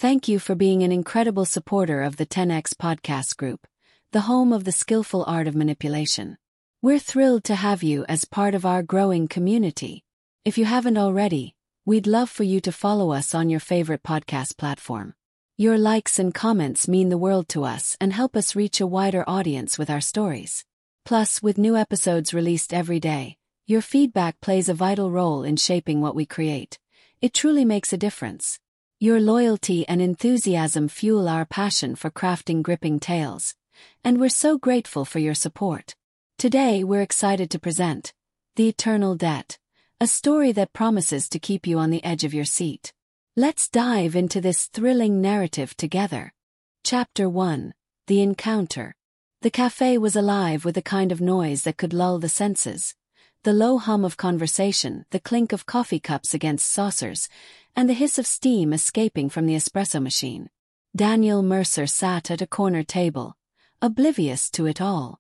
Thank you for being an incredible supporter of the 10X Podcast Group, the home of the skillful art of manipulation. We're thrilled to have you as part of our growing community. If you haven't already, we'd love for you to follow us on your favorite podcast platform. Your likes and comments mean the world to us and help us reach a wider audience with our stories. Plus, with new episodes released every day, your feedback plays a vital role in shaping what we create. It truly makes a difference. Your loyalty and enthusiasm fuel our passion for crafting gripping tales, and we're so grateful for your support. Today, we're excited to present The Eternal Debt, a story that promises to keep you on the edge of your seat. Let's dive into this thrilling narrative together. Chapter 1: The Encounter. The cafe was alive with a kind of noise that could lull the senses. The low hum of conversation, the clink of coffee cups against saucers, and the hiss of steam escaping from the espresso machine. Daniel Mercer sat at a corner table, oblivious to it all.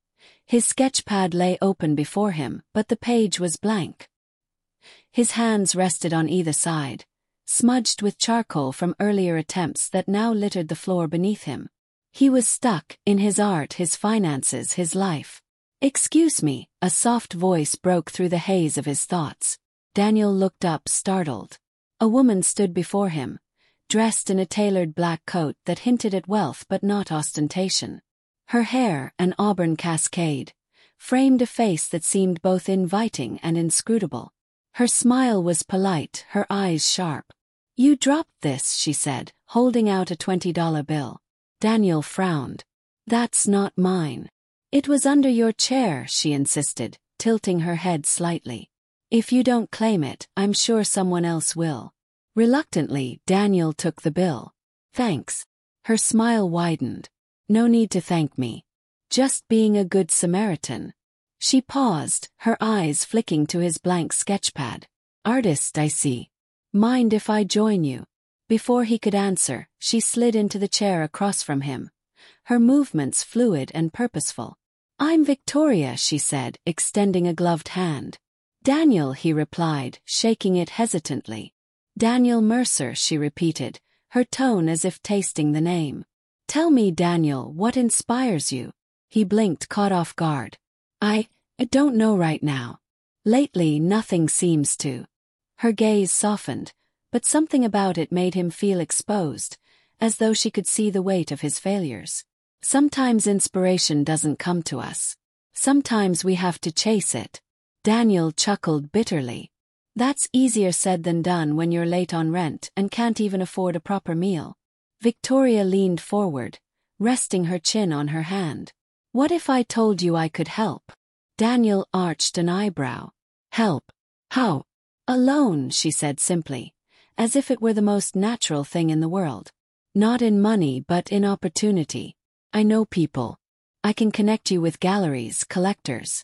His sketchpad lay open before him, but the page was blank. His hands rested on either side, smudged with charcoal from earlier attempts that now littered the floor beneath him. He was stuck in his art, his finances, his life. "Excuse me," a soft voice broke through the haze of his thoughts. Daniel looked up, startled. A woman stood before him, dressed in a tailored black coat that hinted at wealth but not ostentation. Her hair, an auburn cascade, framed a face that seemed both inviting and inscrutable. Her smile was polite, her eyes sharp. "You dropped this," she said, holding out a $20 bill. Daniel frowned. "That's not mine." "It was under your chair," she insisted, tilting her head slightly. "If you don't claim it, I'm sure someone else will." Reluctantly, Daniel took the bill. "Thanks." Her smile widened. "No need to thank me. Just being a good Samaritan." She paused, her eyes flicking to his blank sketchpad. "Artist, I see. Mind if I join you?" Before he could answer, she slid into the chair across from him, her movements fluid and purposeful. "I'm Victoria," she said, extending a gloved hand. "Daniel," he replied, shaking it hesitantly. "Daniel Mercer," she repeated, her tone as if tasting the name. "Tell me, Daniel, what inspires you?" He blinked, caught off guard. I don't know right now. Lately, nothing seems to." Her gaze softened, but something about it made him feel exposed, as though she could see the weight of his failures. "Sometimes inspiration doesn't come to us. Sometimes we have to chase it." Daniel chuckled bitterly. "That's easier said than done when you're late on rent and can't even afford a proper meal." Victoria leaned forward, resting her chin on her hand. "What if I told you I could help?" Daniel arched an eyebrow. "Help? How?" "Alone," she said simply, as if it were the most natural thing in the world. "Not in money but in opportunity. I know people. I can connect you with galleries, collectors.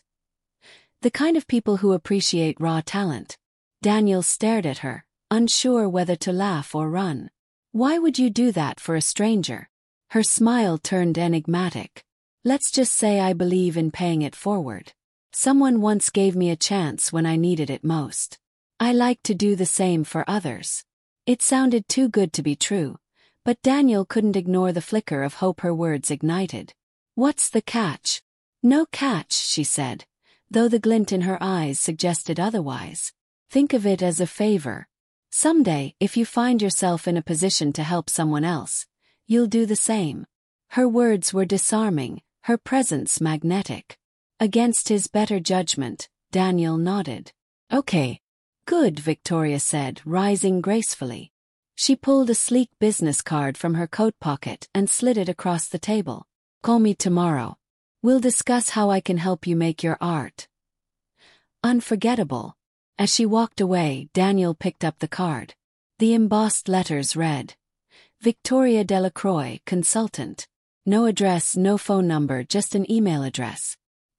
The kind of people who appreciate raw talent." Daniel stared at her, unsure whether to laugh or run. "Why would you do that for a stranger?" Her smile turned enigmatic. "Let's just say I believe in paying it forward. Someone once gave me a chance when I needed it most. I like to do the same for others." It sounded too good to be true, but Daniel couldn't ignore the flicker of hope her words ignited. "What's the catch?" "No catch," she said, though the glint in her eyes suggested otherwise. "Think of it as a favor. Someday, if you find yourself in a position to help someone else, you'll do the same." Her words were disarming, her presence magnetic. Against his better judgment, Daniel nodded. "Okay. Good," Victoria said, rising gracefully. She pulled a sleek business card from her coat pocket and slid it across the table. "Call me tomorrow. We'll discuss how I can help you make your art unforgettable." As she walked away, Daniel picked up the card. The embossed letters read, "Victoria Delacroix, consultant." No address, no phone number, just an email address.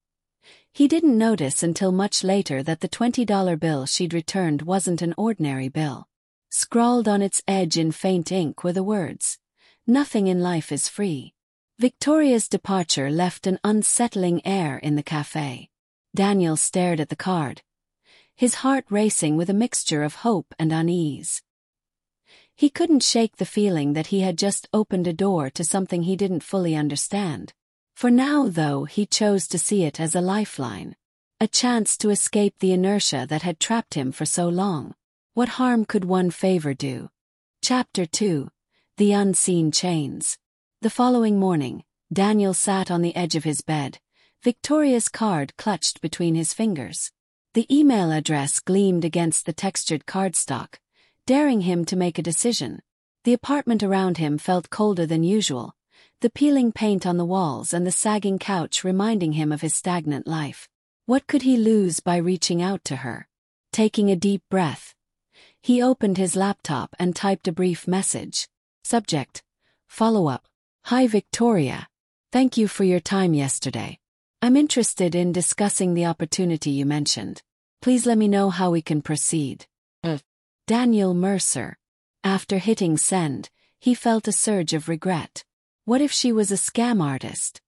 He didn't notice until much later that the $20 bill she'd returned wasn't an ordinary bill. Scrawled on its edge in faint ink were the words, "Nothing in life is free." Victoria's departure left an unsettling air in the cafe. Daniel stared at the card, his heart racing with a mixture of hope and unease. He couldn't shake the feeling that he had just opened a door to something he didn't fully understand. For now, though, he chose to see it as a lifeline. A chance to escape the inertia that had trapped him for so long. What harm could one favor do? Chapter 2. The Unseen Chains. The following morning, Daniel sat on the edge of his bed, Victoria's card clutched between his fingers. The email address gleamed against the textured cardstock, daring him to make a decision. The apartment around him felt colder than usual, the peeling paint on the walls and the sagging couch reminding him of his stagnant life. What could he lose by reaching out to her? Taking a deep breath, he opened his laptop and typed a brief message. Subject: Follow-up. Hi Victoria. Thank you for your time yesterday. I'm interested in discussing the opportunity you mentioned. Please let me know how we can proceed. Daniel Mercer. After hitting send, he felt a surge of regret. What if she was a scam artist?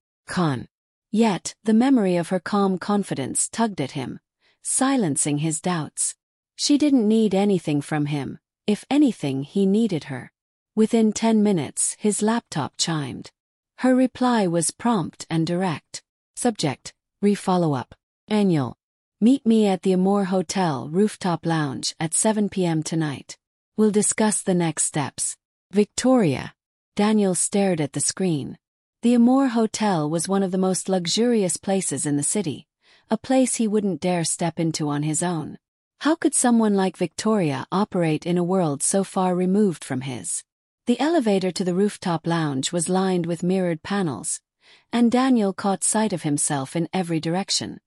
Yet, the memory of her calm confidence tugged at him, silencing his doubts. She didn't need anything from him. If anything, he needed her. Within 10 minutes, his laptop chimed. Her reply was prompt and direct. Subject: Re-follow-up. Annual. Meet me at the Amore Hotel Rooftop Lounge at 7 p.m. tonight. We'll discuss the next steps. Victoria. Daniel stared at the screen. The Amore Hotel was one of the most luxurious places in the city, a place he wouldn't dare step into on his own. How could someone like Victoria operate in a world so far removed from his? The elevator to the rooftop lounge was lined with mirrored panels, and Daniel caught sight of himself in every direction.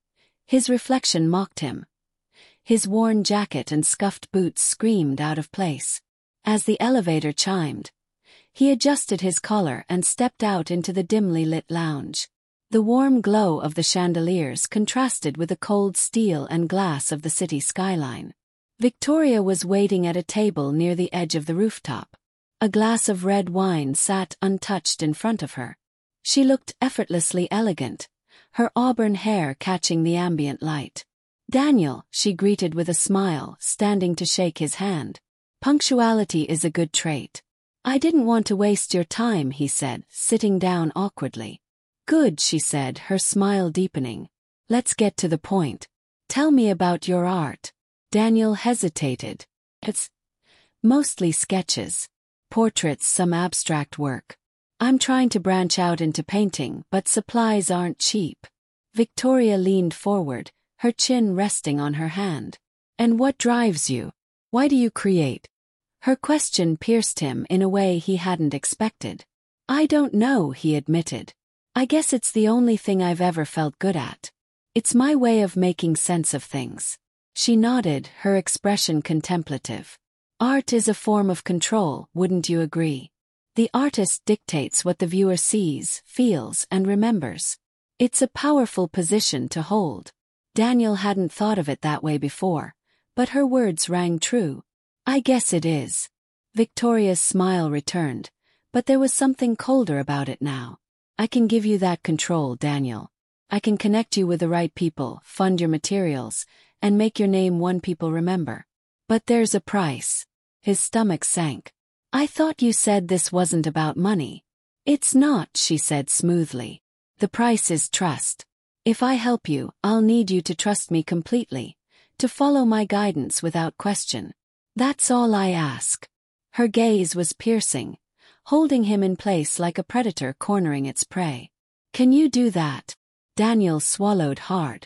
His reflection mocked him. His worn jacket and scuffed boots screamed out of place. As the elevator chimed, he adjusted his collar and stepped out into the dimly lit lounge. The warm glow of the chandeliers contrasted with the cold steel and glass of the city skyline. Victoria was waiting at a table near the edge of the rooftop. A glass of red wine sat untouched in front of her. She looked effortlessly elegant, her auburn hair catching the ambient light. Daniel, she greeted with a smile, standing to shake his hand. Punctuality is a good trait. I didn't want to waste your time, he said, sitting down awkwardly. Good, she said, her smile deepening. Let's get to the point. Tell me about your art. Daniel hesitated. It's mostly sketches. Portraits, some abstract work. I'm trying to branch out into painting, but supplies aren't cheap. Victoria leaned forward, her chin resting on her hand. And what drives you? Why do you create? Her question pierced him in a way he hadn't expected. I don't know, he admitted. I guess it's the only thing I've ever felt good at. It's my way of making sense of things. She nodded, her expression contemplative. Art is a form of control, wouldn't you agree? The artist dictates what the viewer sees, feels, and remembers. It's a powerful position to hold. Daniel hadn't thought of it that way before, but her words rang true. I guess it is. Victoria's smile returned, but there was something colder about it now. I can give you that control, Daniel. I can connect you with the right people, fund your materials, and make your name one people remember. But there's a price. His stomach sank. I thought you said this wasn't about money. It's not, she said smoothly. The price is trust. If I help you, I'll need you to trust me completely, to follow my guidance without question. That's all I ask. Her gaze was piercing, holding him in place like a predator cornering its prey. Can you do that? Daniel swallowed hard.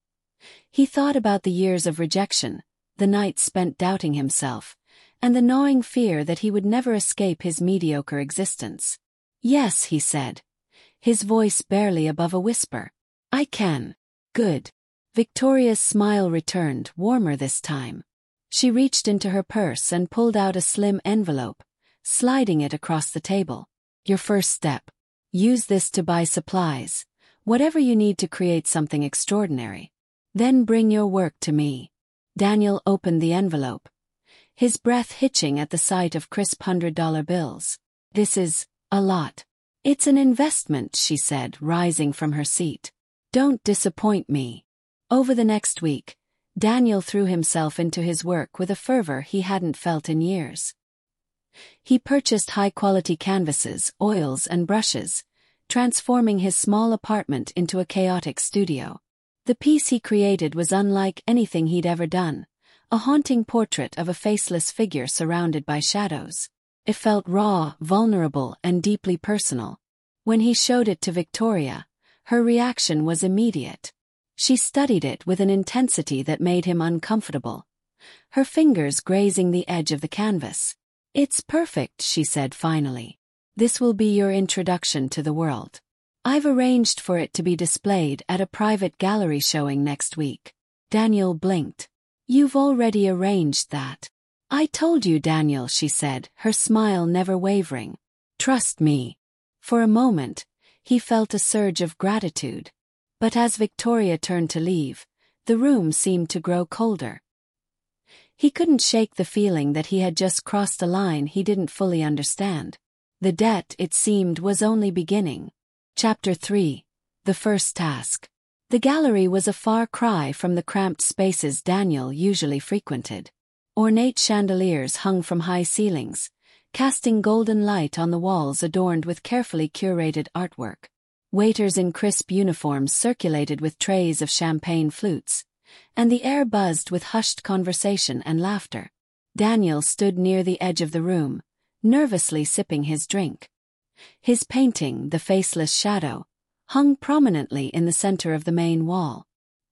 He thought about the years of rejection, the nights spent doubting himself, and the gnawing fear that he would never escape his mediocre existence. Yes, he said, his voice barely above a whisper. I can. Good. Victoria's smile returned, warmer this time. She reached into her purse and pulled out a slim envelope, sliding it across the table. Your first step. Use this to buy supplies, whatever you need to create something extraordinary. Then bring your work to me. Daniel opened the envelope, his breath hitching at the sight of crisp $100 bills. This is a lot. It's an investment, she said, rising from her seat. Don't disappoint me. Over the next week, Daniel threw himself into his work with a fervor he hadn't felt in years. He purchased high-quality canvases, oils and brushes, transforming his small apartment into a chaotic studio. The piece he created was unlike anything he'd ever done, a haunting portrait of a faceless figure surrounded by shadows. It felt raw, vulnerable, and deeply personal. When he showed it to Victoria, her reaction was immediate. She studied it with an intensity that made him uncomfortable, her fingers grazing the edge of the canvas. "It's perfect," she said finally. "This will be your introduction to the world. I've arranged for it to be displayed at a private gallery showing next week." Daniel blinked. "You've already arranged that." "I told you, Daniel," she said, her smile never wavering. "Trust me." For a moment, he felt a surge of gratitude. But as Victoria turned to leave, the room seemed to grow colder. He couldn't shake the feeling that he had just crossed a line he didn't fully understand. The debt, it seemed, was only beginning. Chapter 3. The First Task. The gallery was a far cry from the cramped spaces Daniel usually frequented. Ornate chandeliers hung from high ceilings, casting golden light on the walls adorned with carefully curated artwork. Waiters in crisp uniforms circulated with trays of champagne flutes, and the air buzzed with hushed conversation and laughter. Daniel stood near the edge of the room, nervously sipping his drink. His painting, The Faceless Shadow, hung prominently in the center of the main wall.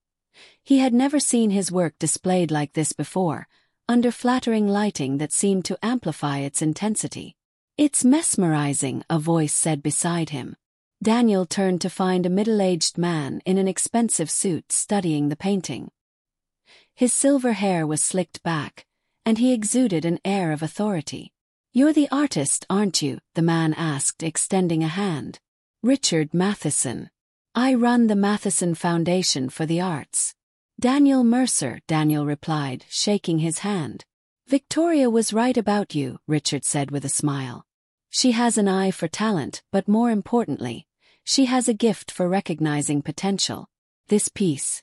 He had never seen his work displayed like this before, under flattering lighting that seemed to amplify its intensity. "It's mesmerizing," a voice said beside him. Daniel turned to find a middle-aged man in an expensive suit studying the painting. His silver hair was slicked back, and he exuded an air of authority. "You're the artist, aren't you?" the man asked, extending a hand. "Richard Matheson. I run the Matheson Foundation for the Arts." "Daniel Mercer," Daniel replied, shaking his hand. "Victoria was right about you," Richard said with a smile. "She has an eye for talent, but more importantly, she has a gift for recognizing potential. This piece,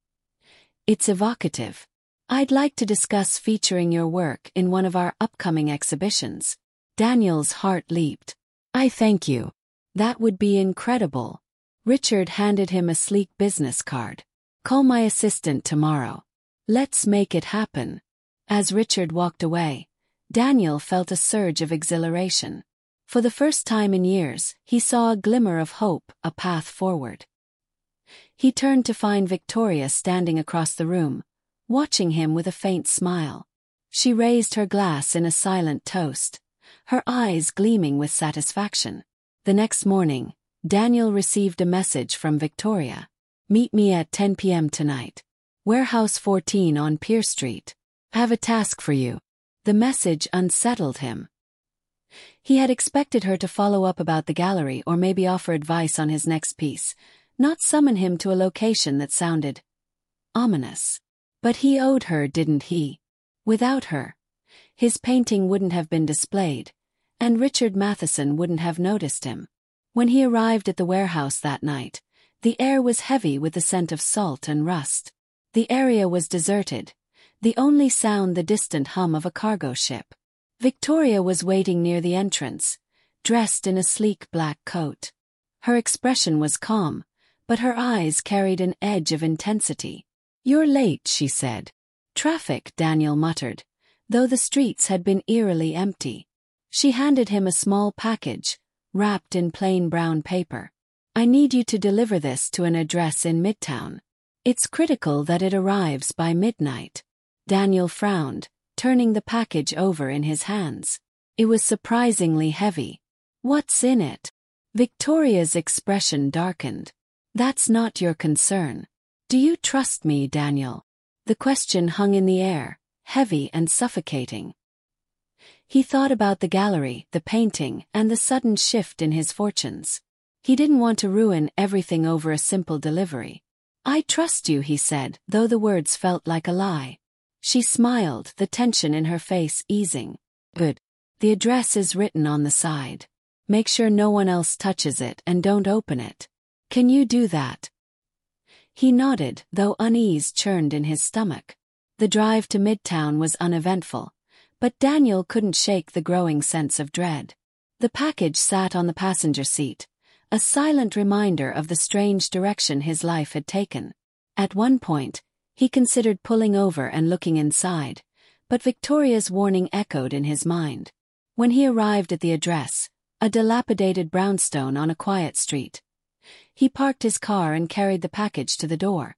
it's evocative. I'd like to discuss featuring your work in one of our upcoming exhibitions." Daniel's heart leaped. "I thank you. That would be incredible." Richard handed him a sleek business card. "Call my assistant tomorrow. Let's make it happen." As Richard walked away, Daniel felt a surge of exhilaration. For the first time in years, he saw a glimmer of hope, a path forward. He turned to find Victoria standing across the room, watching him with a faint smile. She raised her glass in a silent toast, her eyes gleaming with satisfaction. The next morning, Daniel received a message from Victoria. "Meet me at 10 p.m. tonight. Warehouse 14 on Pier Street. Have a task for you." The message unsettled him. He had expected her to follow up about the gallery or maybe offer advice on his next piece, not summon him to a location that sounded ominous. But he owed her, didn't he? Without her, his painting wouldn't have been displayed, and Richard Matheson wouldn't have noticed him. When he arrived at the warehouse that night, the air was heavy with the scent of salt and rust. The area was deserted, the only sound the distant hum of a cargo ship. Victoria was waiting near the entrance, dressed in a sleek black coat. Her expression was calm, but her eyes carried an edge of intensity. "You're late," she said. "Traffic," Daniel muttered, though the streets had been eerily empty. She handed him a small package, wrapped in plain brown paper. "I need you to deliver this to an address in Midtown. It's critical that it arrives by midnight." Daniel frowned, turning the package over in his hands. It was surprisingly heavy. "What's in it?" Victoria's expression darkened. "That's not your concern. Do you trust me, Daniel?" The question hung in the air, heavy and suffocating. He thought about the gallery, the painting, and the sudden shift in his fortunes. He didn't want to ruin everything over a simple delivery. "I trust you," he said, though the words felt like a lie. She smiled, the tension in her face easing. "Good. The address is written on the side. Make sure no one else touches it and don't open it. Can you do that?" He nodded, though unease churned in his stomach. The drive to Midtown was uneventful, But Daniel couldn't shake the growing sense of dread. The package sat on the passenger seat, a silent reminder of the strange direction his life had taken. At one point, he considered pulling over and looking inside, but Victoria's warning echoed in his mind. When he arrived at the address, a dilapidated brownstone on a quiet street, he parked his car and carried the package to the door.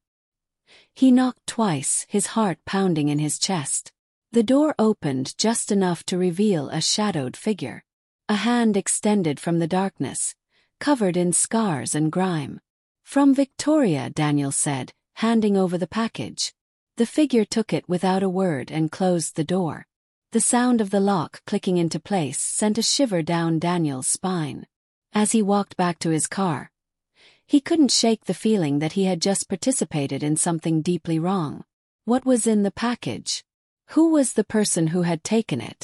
He knocked twice, his heart pounding in his chest. The door opened just enough to reveal a shadowed figure. A hand extended from the darkness, covered in scars and grime. "From Victoria," Daniel said, handing over the package. The figure took it without a word and closed the door. The sound of the lock clicking into place sent a shiver down Daniel's spine. As he walked back to his car, he couldn't shake the feeling that he had just participated in something deeply wrong. What was in the package? Who was the person who had taken it?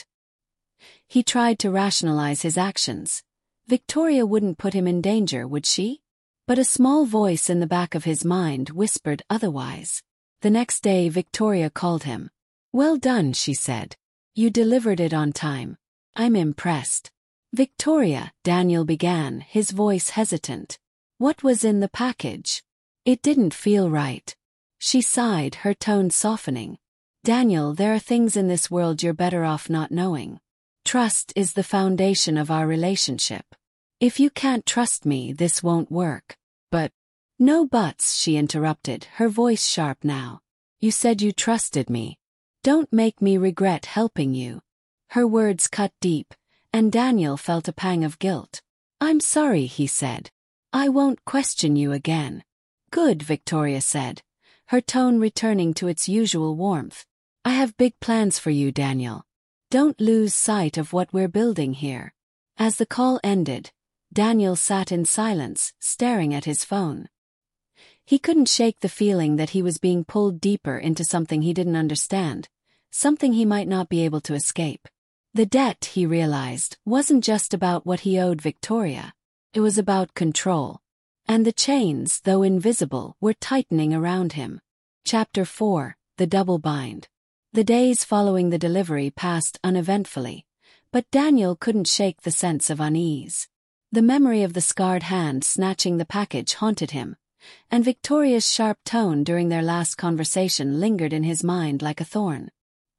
He tried to rationalize his actions. Victoria wouldn't put him in danger, would she? But a small voice in the back of his mind whispered otherwise. The next day Victoria called him. "Well done," she said. "You delivered it on time. I'm impressed." "Victoria," Daniel began, his voice hesitant. "What was in the package?" "It didn't feel right." She sighed, her tone softening. "Daniel, there are things in this world you're better off not knowing. Trust is the foundation of our relationship. If you can't trust me, this won't work." "But—" "No buts," she interrupted, her voice sharp now. "You said you trusted me. Don't make me regret helping you." Her words cut deep, and Daniel felt a pang of guilt. "I'm sorry," he said. "I won't question you again." "Good," Victoria said, her tone returning to its usual warmth. "I have big plans for you, Daniel. Don't lose sight of what we're building here." As the call ended, Daniel sat in silence, staring at his phone. He couldn't shake the feeling that he was being pulled deeper into something he didn't understand, something he might not be able to escape. The debt, he realized, wasn't just about what he owed Victoria. It was about control. And the chains, though invisible, were tightening around him. Chapter 4: The Double Bind. The days following the delivery passed uneventfully, but Daniel couldn't shake the sense of unease. The memory of the scarred hand snatching the package haunted him, and Victoria's sharp tone during their last conversation lingered in his mind like a thorn.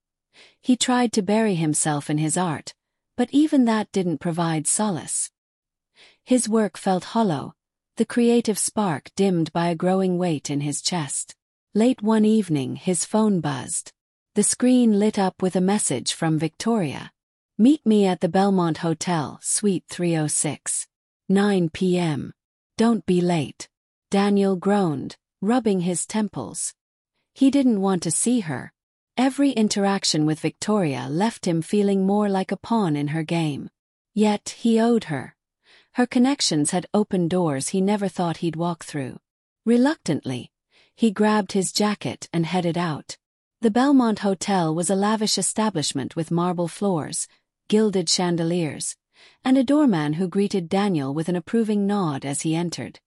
He tried to bury himself in his art, but even that didn't provide solace. His work felt hollow, the creative spark dimmed by a growing weight in his chest. Late one evening, his phone buzzed. The screen lit up with a message from Victoria. "Meet me at the Belmont Hotel, Suite 306. 9 p.m. Don't be late." Daniel groaned, rubbing his temples. He didn't want to see her. Every interaction with Victoria left him feeling more like a pawn in her game. Yet he owed her. Her connections had opened doors he never thought he'd walk through. Reluctantly, he grabbed his jacket and headed out. The Belmont Hotel was a lavish establishment with marble floors, gilded chandeliers, and a doorman who greeted Daniel with an approving nod as he entered.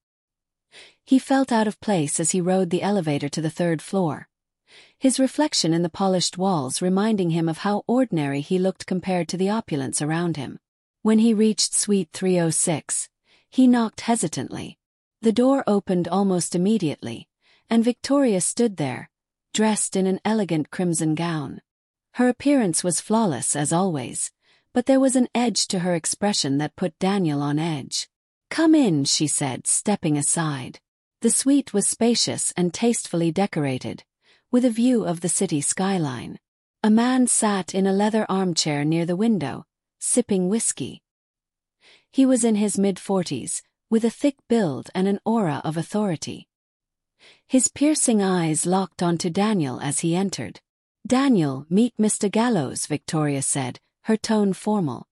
He felt out of place as he rode the elevator to the third floor, his reflection in the polished walls reminding him of how ordinary he looked compared to the opulence around him. When he reached Suite 306, he knocked hesitantly. The door opened almost immediately, and Victoria stood there, dressed in an elegant crimson gown. Her appearance was flawless as always, but there was an edge to her expression that put Daniel on edge. "Come in," she said, stepping aside. The suite was spacious and tastefully decorated, with a view of the city skyline. A man sat in a leather armchair near the window, sipping whiskey. He was in his mid-40s, with a thick build and an aura of authority. His piercing eyes locked onto Daniel as he entered. "Daniel, meet Mr. Gallows," Victoria said, her tone formal.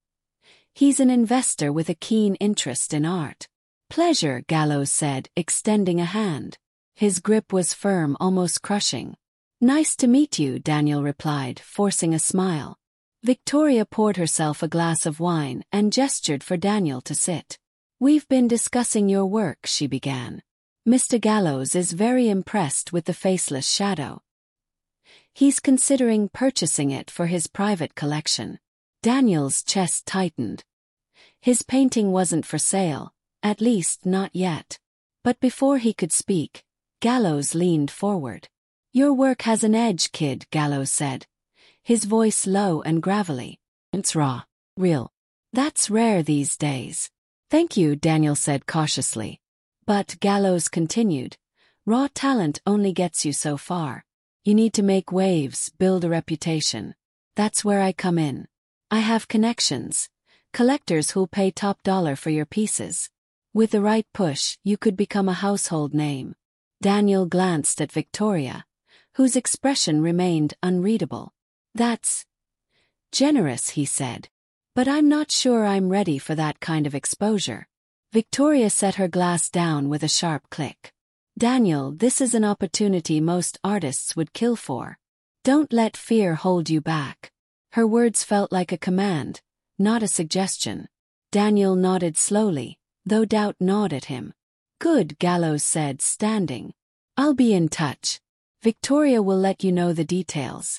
"He's an investor with a keen interest in art." "Pleasure," Gallows said, extending a hand. His grip was firm, almost crushing. "Nice to meet you," Daniel replied, forcing a smile. Victoria poured herself a glass of wine and gestured for Daniel to sit. "We've been discussing your work," she began. "Mr. Gallows is very impressed with the faceless shadow." He's considering purchasing it for his private collection. Daniel's chest tightened. His painting wasn't for sale, at least not yet. But before he could speak, Gallows leaned forward. "Your work has an edge, kid," Gallows said, his voice low and gravelly. "It's raw, real. That's rare these days." "Thank you," Daniel said cautiously. But Gallows continued, "Raw talent only gets you so far. You need to make waves, build a reputation. That's where I come in. I have connections, collectors who'll pay top dollar for your pieces. With the right push, you could become a household name." Daniel glanced at Victoria, whose expression remained unreadable. "That's generous," he said. "But I'm not sure I'm ready for that kind of exposure." Victoria set her glass down with a sharp click. "Daniel, this is an opportunity most artists would kill for. Don't let fear hold you back." Her words felt like a command, not a suggestion. Daniel nodded slowly, though doubt gnawed at him. "Good," Gallows said, standing. "I'll be in touch. Victoria will let you know the details."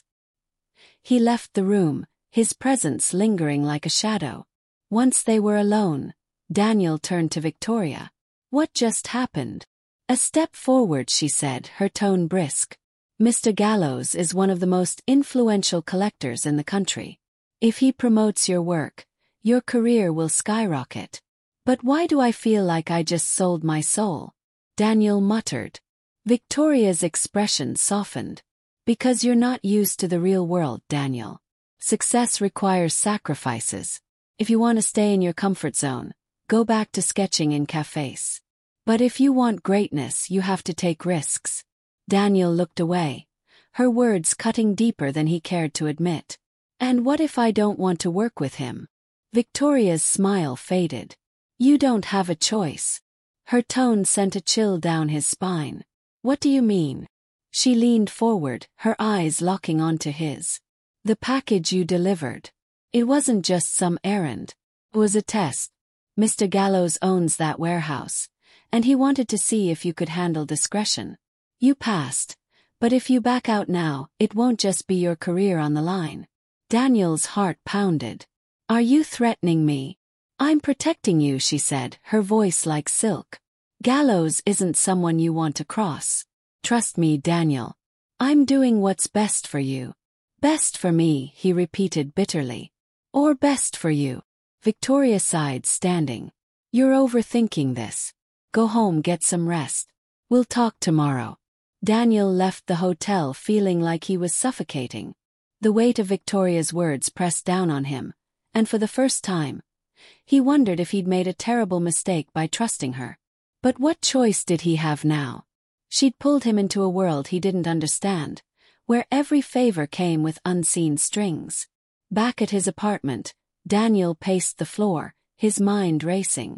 He left the room, his presence lingering like a shadow. Once they were alone, Daniel turned to Victoria. "What just happened?" "A step forward," she said, her tone brisk. "Mr. Gallows is one of the most influential collectors in the country. If he promotes your work, your career will skyrocket." "But why do I feel like I just sold my soul?" Daniel muttered. Victoria's expression softened. "Because you're not used to the real world, Daniel. Success requires sacrifices. If you want to stay in your comfort zone, go back to sketching in cafes. But if you want greatness, you have to take risks." Daniel looked away, her words cutting deeper than he cared to admit. "And what if I don't want to work with him?" Victoria's smile faded. "You don't have a choice." Her tone sent a chill down his spine. "What do you mean?" She leaned forward, her eyes locking onto his. "The package you delivered. It wasn't just some errand. It was a test. Mr. Gallows owns that warehouse, and he wanted to see if you could handle discretion. You passed, but if you back out now, it won't just be your career on the line." Daniel's heart pounded. "Are you threatening me?" "I'm protecting you," she said, her voice like silk. "Gallows isn't someone you want to cross. Trust me, Daniel. I'm doing what's best for you." "Best for me," he repeated bitterly. "Or best for you." Victoria sighed, standing. "You're overthinking this. Go home, get some rest. We'll talk tomorrow." Daniel left the hotel feeling like he was suffocating. The weight of Victoria's words pressed down on him, and for the first time, he wondered if he'd made a terrible mistake by trusting her. But what choice did he have now? She'd pulled him into a world he didn't understand, where every favor came with unseen strings. Back at his apartment, Daniel paced the floor, his mind racing.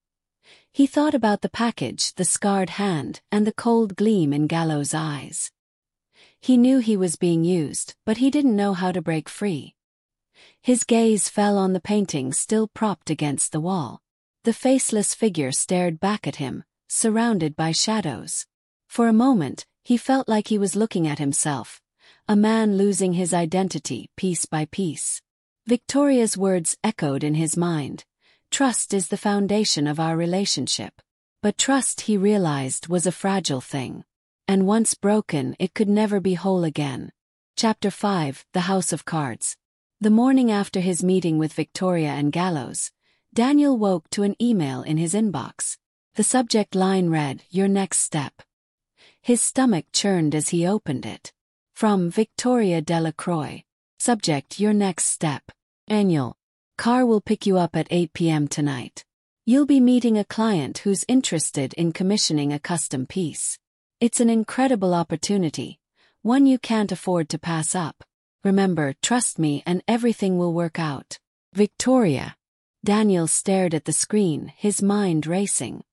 He thought about the package, the scarred hand, and the cold gleam in Gallows' eyes. He knew he was being used, but he didn't know how to break free. His gaze fell on the painting still propped against the wall. The faceless figure stared back at him, surrounded by shadows. For a moment, he felt like he was looking at himself, a man losing his identity piece by piece. Victoria's words echoed in his mind. "Trust is the foundation of our relationship." But trust, he realized, was a fragile thing. And once broken, it could never be whole again. Chapter 5: The House of Cards. The morning after his meeting with Victoria and Gallows, Daniel woke to an email in his inbox. The subject line read, "Your next step." His stomach churned as he opened it. From Victoria Delacroix. Subject: Your next step. Daniel. Car will pick you up at 8 p.m. tonight. You'll be meeting a client who's interested in commissioning a custom piece. It's an incredible opportunity, one you can't afford to pass up. Remember, trust me and everything will work out. Victoria. Daniel stared at the screen, his mind racing.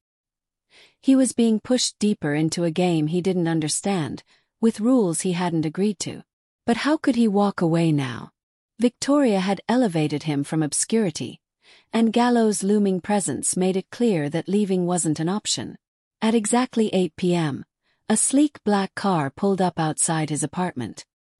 He was being pushed deeper into a game he didn't understand, with rules he hadn't agreed to. But how could he walk away now? Victoria had elevated him from obscurity, and Gallows' looming presence made it clear that leaving wasn't an option. At exactly 8 p.m., a sleek black car pulled up outside his apartment.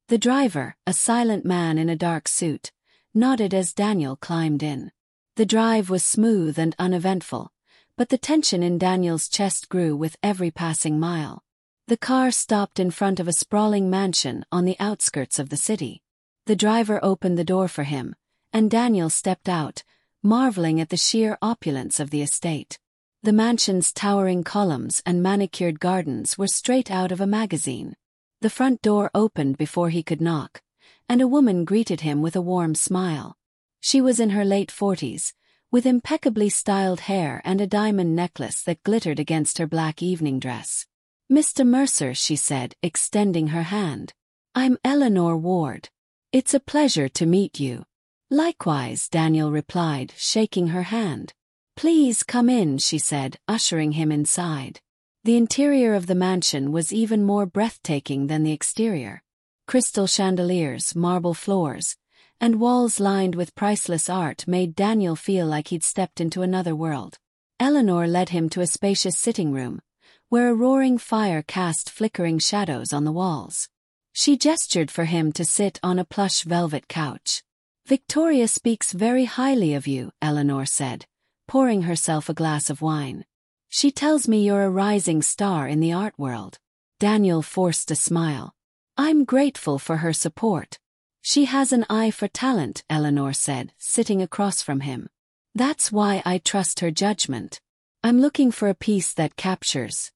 The driver, a silent man in a dark suit, nodded as Daniel climbed in. The drive was smooth and uneventful, but the tension in Daniel's chest grew with every passing mile. The car stopped in front of a sprawling mansion on the outskirts of the city. The driver opened the door for him, and Daniel stepped out, marveling at the sheer opulence of the estate. The mansion's towering columns and manicured gardens were straight out of a magazine. The front door opened before he could knock, and a woman greeted him with a warm smile. She was in her late 40s, with impeccably styled hair and a diamond necklace that glittered against her black evening dress. "Mr. Mercer," she said, extending her hand. "I'm Eleanor Ward. It's a pleasure to meet you." "Likewise," Daniel replied, shaking her hand. "Please come in," she said, ushering him inside. The interior of the mansion was even more breathtaking than the exterior. Crystal chandeliers, marble floors, and walls lined with priceless art made Daniel feel like he'd stepped into another world. Eleanor led him to a spacious sitting room, where a roaring fire cast flickering shadows on the walls. She gestured for him to sit on a plush velvet couch. "Victoria speaks very highly of you," Eleanor said, pouring herself a glass of wine. "She tells me you're a rising star in the art world." Daniel forced a smile. "I'm grateful for her support." "She has an eye for talent," Eleanor said, sitting across from him. "That's why I trust her judgment. I'm looking for a piece that captures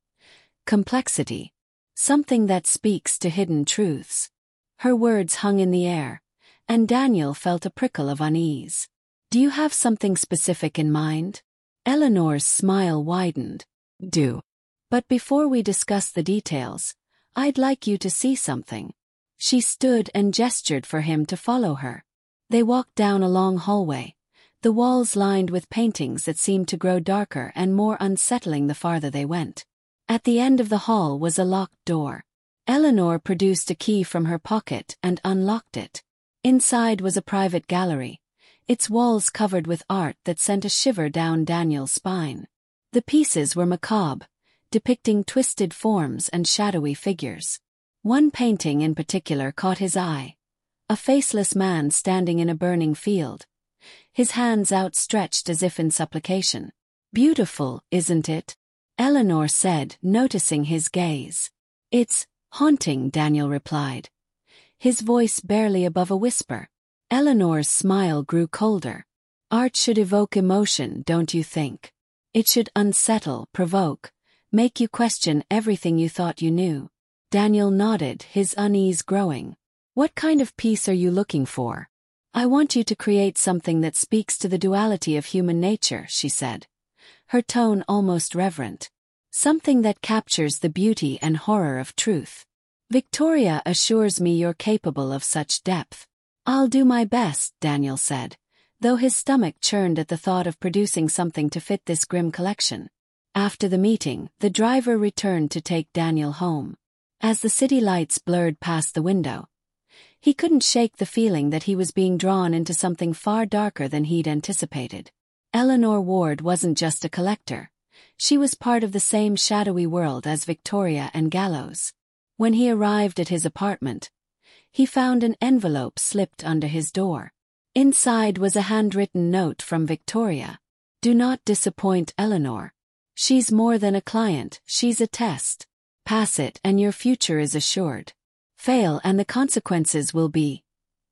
complexity, something that speaks to hidden truths." Her words hung in the air, and Daniel felt a prickle of unease. "Do you have something specific in mind?" Eleanor's smile widened. "Do. But before we discuss the details, I'd like you to see something." She stood and gestured for him to follow her. They walked down a long hallway, the walls lined with paintings that seemed to grow darker and more unsettling the farther they went. At the end of the hall was a locked door. Eleanor produced a key from her pocket and unlocked it. Inside was a private gallery, its walls covered with art that sent a shiver down Daniel's spine. The pieces were macabre, depicting twisted forms and shadowy figures. One painting in particular caught his eye, a faceless man standing in a burning field, his hands outstretched as if in supplication. "Beautiful, isn't it?" Eleanor said, noticing his gaze. "It's haunting," Daniel replied, his voice barely above a whisper. Eleanor's smile grew colder. "Art should evoke emotion, don't you think? It should unsettle, provoke, make you question everything you thought you knew." Daniel nodded, his unease growing. "What kind of piece are you looking for?" "I want you to create something that speaks to the duality of human nature," she said, her tone almost reverent. "Something that captures the beauty and horror of truth. Victoria assures me you're capable of such depth." "I'll do my best," Daniel said, though his stomach churned at the thought of producing something to fit this grim collection. After the meeting, the driver returned to take Daniel home. As the city lights blurred past the window, he couldn't shake the feeling that he was being drawn into something far darker than he'd anticipated. Eleanor Ward wasn't just a collector. She was part of the same shadowy world as Victoria and Gallows. When he arrived at his apartment, he found an envelope slipped under his door. Inside was a handwritten note from Victoria. "Do not disappoint Eleanor. She's more than a client, she's a test. Pass it and your future is assured. Fail and the consequences will be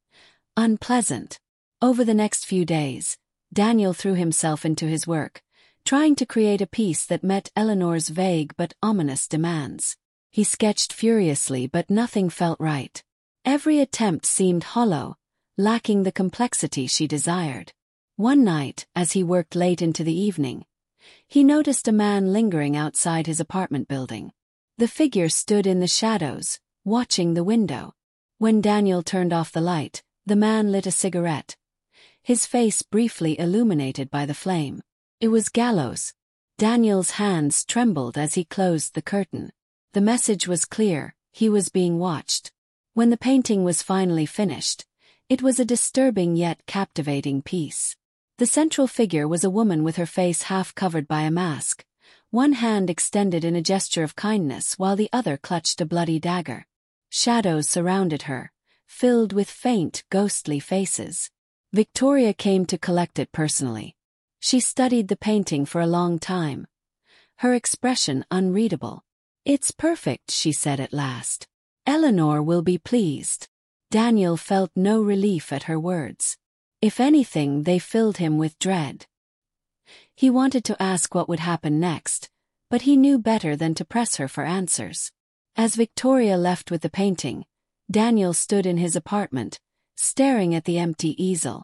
unpleasant." Over the next few days, Daniel threw himself into his work, trying to create a piece that met Eleanor's vague but ominous demands. He sketched furiously, but nothing felt right. Every attempt seemed hollow, lacking the complexity she desired. One night, as he worked late into the evening, he noticed a man lingering outside his apartment building. The figure stood in the shadows, watching the window. When Daniel turned off the light, the man lit a cigarette, his face briefly illuminated by the flame. It was Gallows. Daniel's hands trembled as he closed the curtain. The message was clear: he was being watched. When the painting was finally finished, it was a disturbing yet captivating piece. The central figure was a woman with her face half covered by a mask, one hand extended in a gesture of kindness while the other clutched a bloody dagger. Shadows surrounded her, filled with faint, ghostly faces. Victoria came to collect it personally. She studied the painting for a long time, her expression unreadable. "It's perfect," she said at last. "Eleanor will be pleased." Daniel felt no relief at her words. If anything, they filled him with dread. He wanted to ask what would happen next, but he knew better than to press her for answers. As Victoria left with the painting, Daniel stood in his apartment, staring at the empty easel.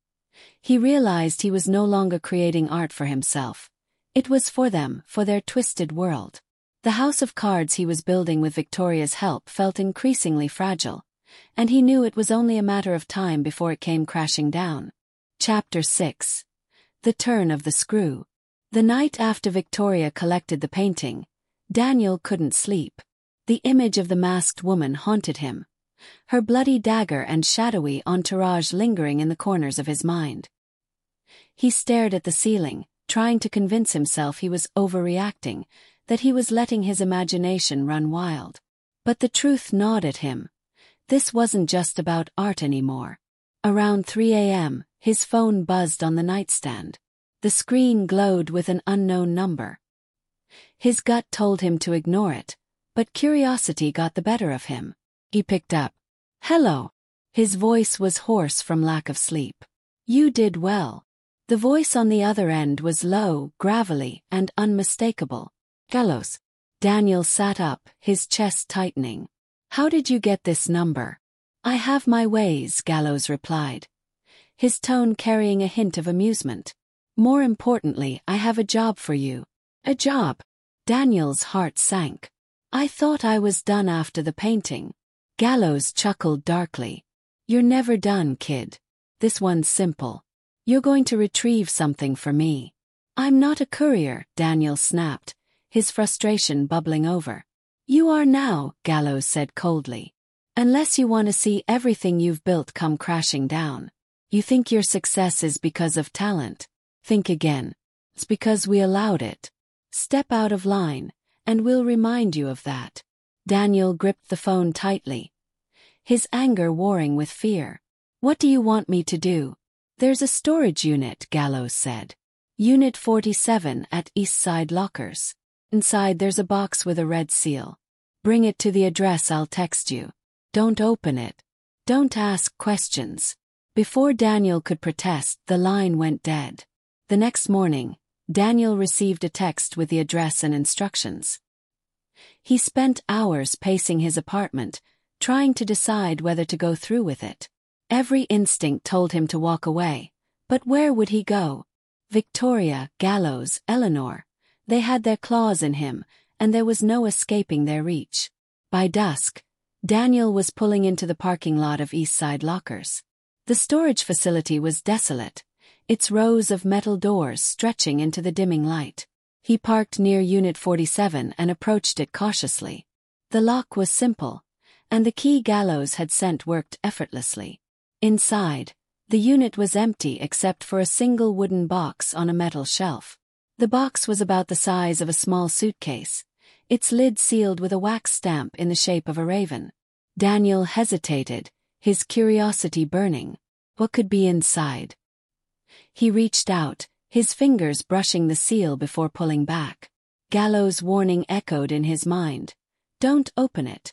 He realized he was no longer creating art for himself. It was for them, for their twisted world. The house of cards he was building with Victoria's help felt increasingly fragile, and he knew it was only a matter of time before it came crashing down. Chapter 6. The Turn of the Screw. The night after Victoria collected the painting, Daniel couldn't sleep. The image of the masked woman haunted him, her bloody dagger and shadowy entourage lingering in the corners of his mind. He stared at the ceiling, trying to convince himself he was overreacting, that he was letting his imagination run wild. But the truth gnawed at him. This wasn't just about art anymore. Around 3 a.m., his phone buzzed on the nightstand. The screen glowed with an unknown number. His gut told him to ignore it, but curiosity got the better of him. He picked up. "Hello." His voice was hoarse from lack of sleep. "You did well." The voice on the other end was low, gravelly, and unmistakable. "Gallows." Daniel sat up, his chest tightening. "How did you get this number?" "I have my ways," Gallows replied, his tone carrying a hint of amusement. "More importantly, I have a job for you." "A job?" Daniel's heart sank. "I thought I was done after the painting." Gallows chuckled darkly. "You're never done, kid. This one's simple. You're going to retrieve something for me." "I'm not a courier," Daniel snapped, his frustration bubbling over. "You are now," Gallows said coldly. "Unless you want to see everything you've built come crashing down. You think your success is because of talent. Think again. It's because we allowed it. Step out of line, and we'll remind you of that." Daniel gripped the phone tightly, his anger warring with fear. "What do you want me to do?" "There's a storage unit," Gallows said. "Unit 47 at Eastside Lockers. Inside there's a box with a red seal. Bring it to the address I'll text you. Don't open it. Don't ask questions." Before Daniel could protest, the line went dead. The next morning, Daniel received a text with the address and instructions. He spent hours pacing his apartment, trying to decide whether to go through with it. Every instinct told him to walk away, but where would he go? Victoria, Gallows, Eleanor, they had their claws in him, and there was no escaping their reach. By dusk, Daniel was pulling into the parking lot of Eastside Lockers. The storage facility was desolate, its rows of metal doors stretching into the dimming light. He parked near Unit 47 and approached it cautiously. The lock was simple, and the key Gallows had sent worked effortlessly. Inside, the unit was empty except for a single wooden box on a metal shelf. The box was about the size of a small suitcase, its lid sealed with a wax stamp in the shape of a raven. Daniel hesitated, his curiosity burning. What could be inside? He reached out, his fingers brushing the seal before pulling back. Gallows' warning echoed in his mind. "Don't open it."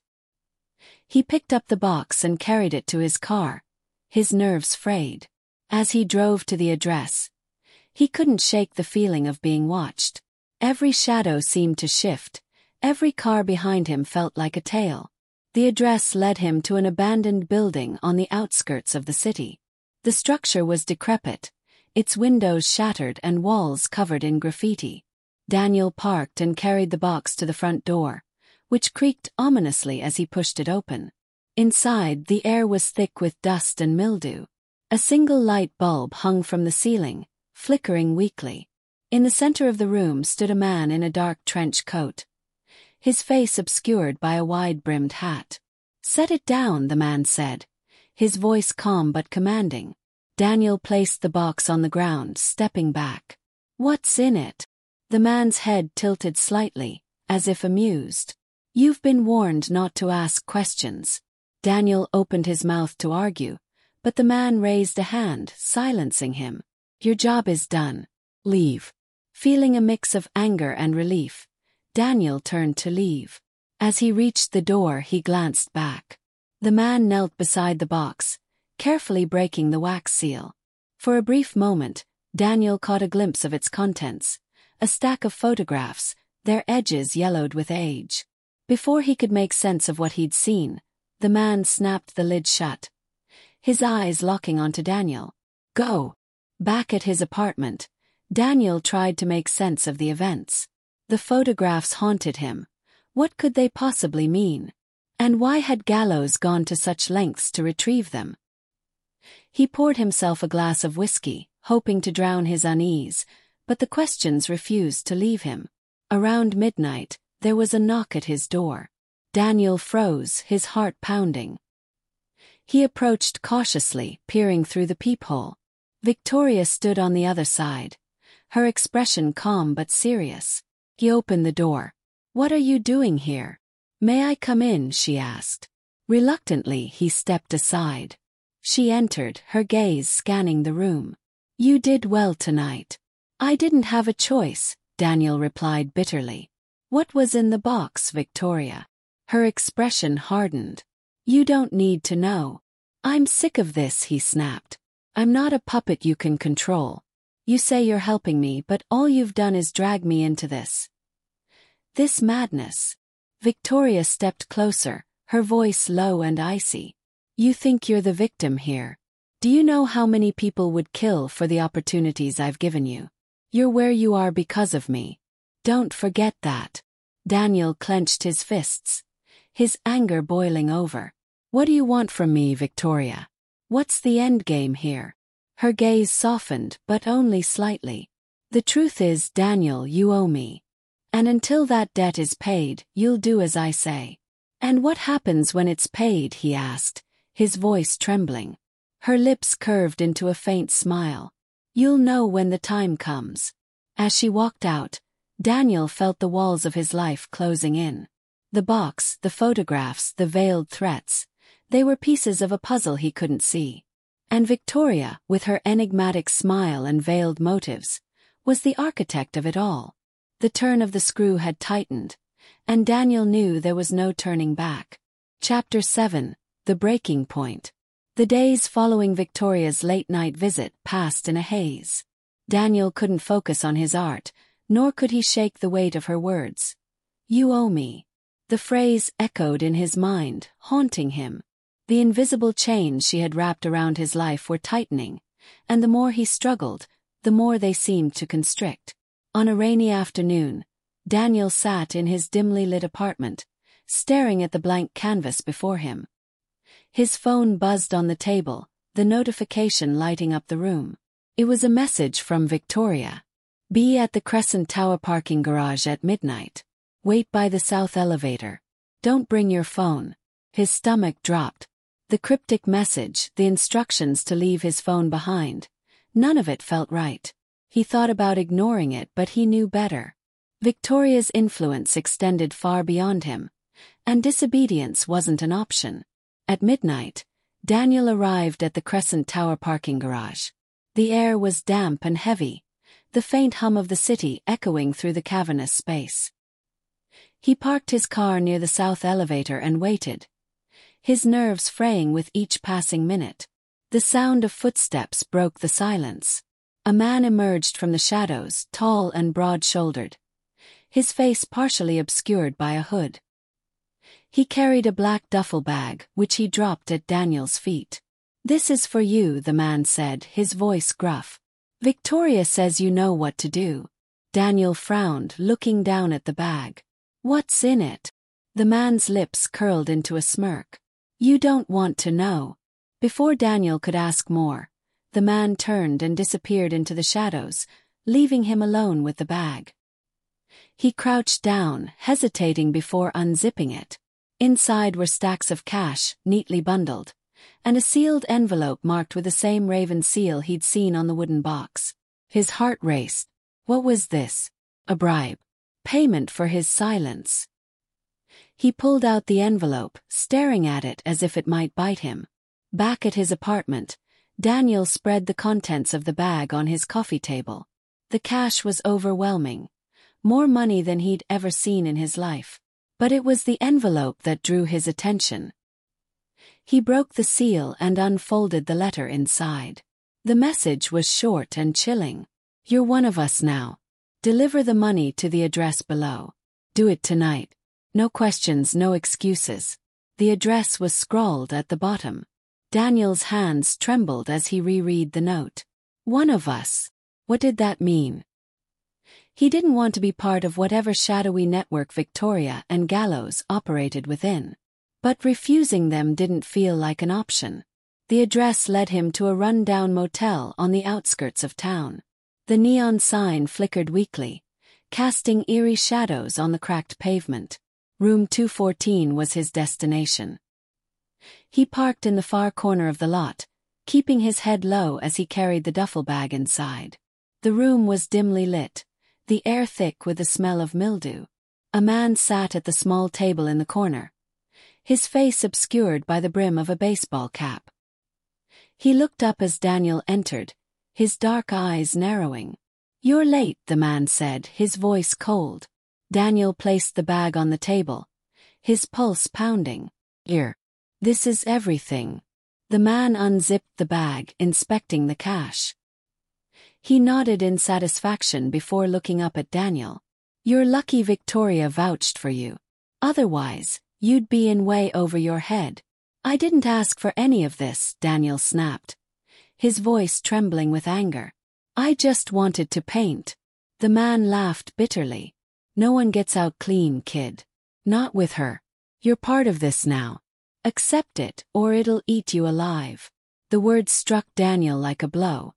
He picked up the box and carried it to his car, his nerves frayed. As he drove to the address, he couldn't shake the feeling of being watched. Every shadow seemed to shift, every car behind him felt like a tail. The address led him to an abandoned building on the outskirts of the city. The structure was decrepit, its windows shattered and walls covered in graffiti. Daniel parked and carried the box to the front door, which creaked ominously as he pushed it open. Inside, the air was thick with dust and mildew. A single light bulb hung from the ceiling, flickering weakly. In the center of the room stood a man in a dark trench coat, his face obscured by a wide-brimmed hat. "Set it down," the man said, his voice calm but commanding. Daniel placed the box on the ground, stepping back. "What's in it?" The man's head tilted slightly, as if amused. "You've been warned not to ask questions." Daniel opened his mouth to argue, but the man raised a hand, silencing him. Your job is done. Leave. Feeling a mix of anger and relief, Daniel turned to leave. As he reached the door, he glanced back. The man knelt beside the box, carefully breaking the wax seal. For a brief moment, Daniel caught a glimpse of its contents, a stack of photographs, their edges yellowed with age. Before he could make sense of what he'd seen, the man snapped the lid shut, his eyes locking onto Daniel. Go. Back at his apartment, Daniel tried to make sense of the events. The photographs haunted him. What could they possibly mean? And why had Gallows gone to such lengths to retrieve them? He poured himself a glass of whiskey, hoping to drown his unease, but the questions refused to leave him. Around midnight, there was a knock at his door. Daniel froze, his heart pounding. He approached cautiously, peering through the peephole. Victoria stood on the other side, her expression calm but serious. He opened the door. What are you doing here? May I come in? She asked. Reluctantly, he stepped aside. She entered, her gaze scanning the room. You did well tonight. I didn't have a choice, Daniel replied bitterly. What was in the box, Victoria? Her expression hardened. You don't need to know. I'm sick of this, he snapped. I'm not a puppet you can control. You say you're helping me, but all you've done is drag me into this madness. Victoria stepped closer, her voice low and icy. You think you're the victim here. Do you know how many people would kill for the opportunities I've given you? You're where you are because of me. Don't forget that. Daniel clenched his fists, his anger boiling over. What do you want from me, Victoria? What's the end game here? Her gaze softened, but only slightly. The truth is, Daniel, you owe me. And until that debt is paid, you'll do as I say. And what happens when it's paid? He asked, his voice trembling. Her lips curved into a faint smile. You'll know when the time comes. As she walked out, Daniel felt the walls of his life closing in. The box, the photographs, the veiled threats. They were pieces of a puzzle he couldn't see. And Victoria, with her enigmatic smile and veiled motives, was the architect of it all. The turn of the screw had tightened, and Daniel knew there was no turning back. Chapter 7: The Breaking Point. The days following Victoria's late-night visit passed in a haze. Daniel couldn't focus on his art, nor could he shake the weight of her words. You owe me. The phrase echoed in his mind, haunting him. The invisible chains she had wrapped around his life were tightening, and the more he struggled, the more they seemed to constrict. On a rainy afternoon, Daniel sat in his dimly lit apartment, staring at the blank canvas before him. His phone buzzed on the table, the notification lighting up the room. It was a message from Victoria. Be at the Crescent Tower parking garage at midnight. Wait by the south elevator. Don't bring your phone. His stomach dropped. The cryptic message, the instructions to leave his phone behind. None of it felt right. He thought about ignoring it, but he knew better. Victoria's influence extended far beyond him, and disobedience wasn't an option. At midnight, Daniel arrived at the Crescent Tower parking garage. The air was damp and heavy, the faint hum of the city echoing through the cavernous space. He parked his car near the south elevator and waited, his nerves fraying with each passing minute. The sound of footsteps broke the silence. A man emerged from the shadows, tall and broad-shouldered, his face partially obscured by a hood. He carried a black duffel bag, which he dropped at Daniel's feet. This is for you, the man said, his voice gruff. Victoria says you know what to do. Daniel frowned, looking down at the bag. What's in it? The man's lips curled into a smirk. You don't want to know. Before Daniel could ask more, the man turned and disappeared into the shadows, leaving him alone with the bag. He crouched down, hesitating before unzipping it. Inside were stacks of cash, neatly bundled, and a sealed envelope marked with the same raven seal he'd seen on the wooden box. His heart raced. What was this? A bribe? Payment for his silence? He pulled out the envelope, staring at it as if it might bite him. Back at his apartment, Daniel spread the contents of the bag on his coffee table. The cash was overwhelming. More money than he'd ever seen in his life. But it was the envelope that drew his attention. He broke the seal and unfolded the letter inside. The message was short and chilling. "You're one of us now. Deliver the money to the address below. Do it tonight. No questions, no excuses." The address was scrawled at the bottom. Daniel's hands trembled as he reread the note. One of us. What did that mean? He didn't want to be part of whatever shadowy network Victoria and Gallows operated within. But refusing them didn't feel like an option. The address led him to a run-down motel on the outskirts of town. The neon sign flickered weakly, casting eerie shadows on the cracked pavement. Room 214 was his destination. He parked in the far corner of the lot, keeping his head low as he carried the duffel bag inside. The room was dimly lit, the air thick with the smell of mildew. A man sat at the small table in the corner, his face obscured by the brim of a baseball cap. He looked up as Daniel entered, his dark eyes narrowing. "You're late," the man said, his voice cold. Daniel placed the bag on the table, his pulse pounding. "Here. This is everything." The man unzipped the bag, inspecting the cash. He nodded in satisfaction before looking up at Daniel. "You're lucky Victoria vouched for you. Otherwise, you'd be in way over your head." "I didn't ask for any of this," Daniel snapped, his voice trembling with anger. "I just wanted to paint." The man laughed bitterly. "No one gets out clean, kid. Not with her. You're part of this now. Accept it, or it'll eat you alive." The words struck Daniel like a blow.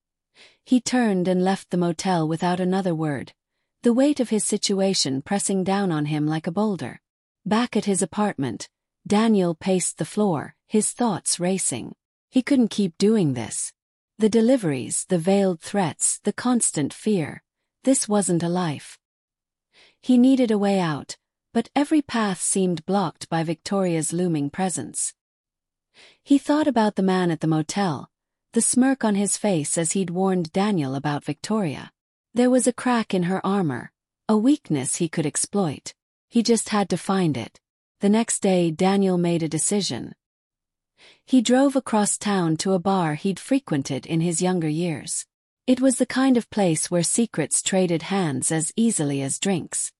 He turned and left the motel without another word, the weight of his situation pressing down on him like a boulder. Back at his apartment, Daniel paced the floor, his thoughts racing. He couldn't keep doing this. The deliveries, the veiled threats, the constant fear. This wasn't a life. He needed a way out, but every path seemed blocked by Victoria's looming presence. He thought about the man at the motel, the smirk on his face as he'd warned Daniel about Victoria. There was a crack in her armor, a weakness he could exploit. He just had to find it. The next day, Daniel made a decision. He drove across town to a bar he'd frequented in his younger years. It was the kind of place where secrets traded hands as easily as drinks.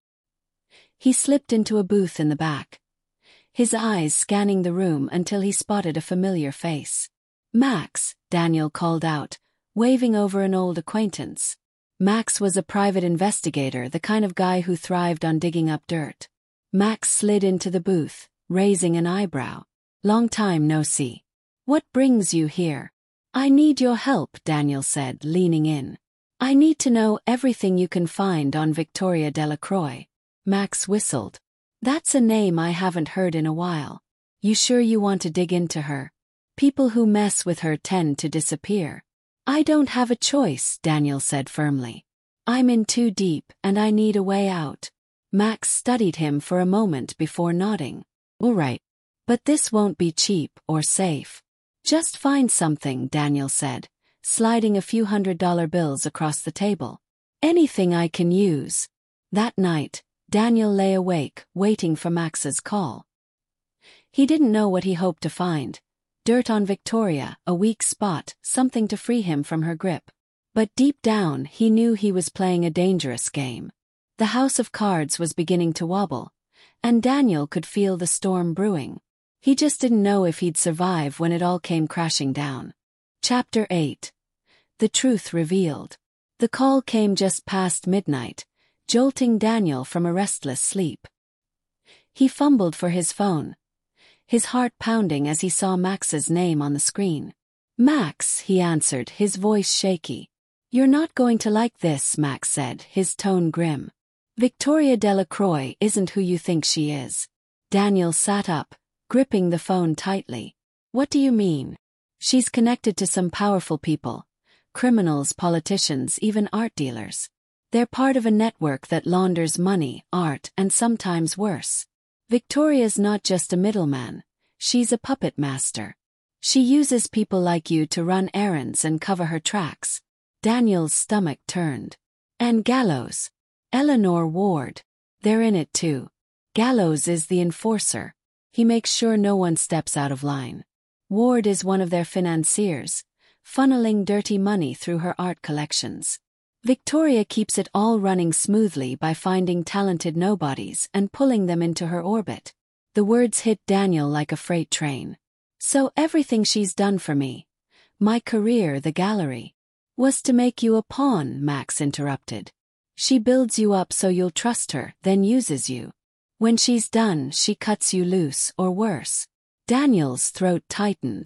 He slipped into a booth in the back, his eyes scanning the room until he spotted a familiar face. "Max," Daniel called out, waving over an old acquaintance. Max was a private investigator, the kind of guy who thrived on digging up dirt. Max slid into the booth, raising an eyebrow. "Long time no see. What brings you here?" "I need your help," Daniel said, leaning in. "I need to know everything you can find on Victoria Delacroix." Max whistled. "That's a name I haven't heard in a while. You sure you want to dig into her? People who mess with her tend to disappear." "I don't have a choice," Daniel said firmly. "I'm in too deep, and I need a way out." Max studied him for a moment before nodding. "All right. But this won't be cheap or safe." "Just find something," Daniel said, sliding a few $100 bills across the table. "Anything I can use." That night, Daniel lay awake, waiting for Max's call. He didn't know what he hoped to find. Dirt on Victoria, a weak spot, something to free him from her grip. But deep down, he knew he was playing a dangerous game. The house of cards was beginning to wobble, and Daniel could feel the storm brewing. He just didn't know if he'd survive when it all came crashing down. Chapter 8. The Truth Revealed. The call came just past midnight, jolting Daniel from a restless sleep. He fumbled for his phone, his heart pounding as he saw Max's name on the screen. "Max," he answered, his voice shaky. "You're not going to like this," Max said, his tone grim. "Victoria Delacroix isn't who you think she is." Daniel sat up, gripping the phone tightly. "What do you mean?" "She's connected to some powerful people. Criminals, politicians, even art dealers. They're part of a network that launders money, art, and sometimes worse. Victoria's not just a middleman, she's a puppet master. She uses people like you to run errands and cover her tracks. Daniel's stomach turned. And Gallows. Eleanor Ward. They're in it too. Gallows is the enforcer. He makes sure no one steps out of line. Ward is one of their financiers, funneling dirty money through her art collections. Victoria keeps it all running smoothly by finding talented nobodies and pulling them into her orbit. The words hit Daniel like a freight train. So everything she's done for me, my career, the gallery, was to make you a pawn, Max interrupted. She builds you up so you'll trust her, then uses you. When she's done, she cuts you loose, or worse. Daniel's throat tightened.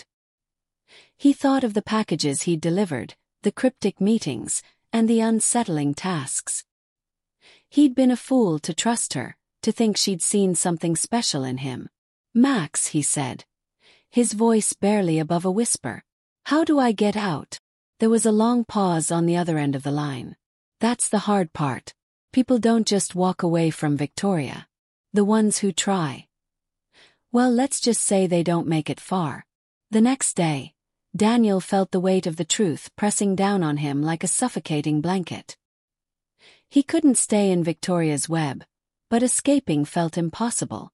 He thought of the packages he'd delivered, the cryptic meetings, and the unsettling tasks. He'd been a fool to trust her, to think she'd seen something special in him. Max, he said, his voice barely above a whisper. How do I get out? There was a long pause on the other end of the line. That's the hard part. People don't just walk away from Victoria. The ones who try. Well, let's just say they don't make it far. The next day, Daniel felt the weight of the truth pressing down on him like a suffocating blanket. He couldn't stay in Victoria's web, but escaping felt impossible.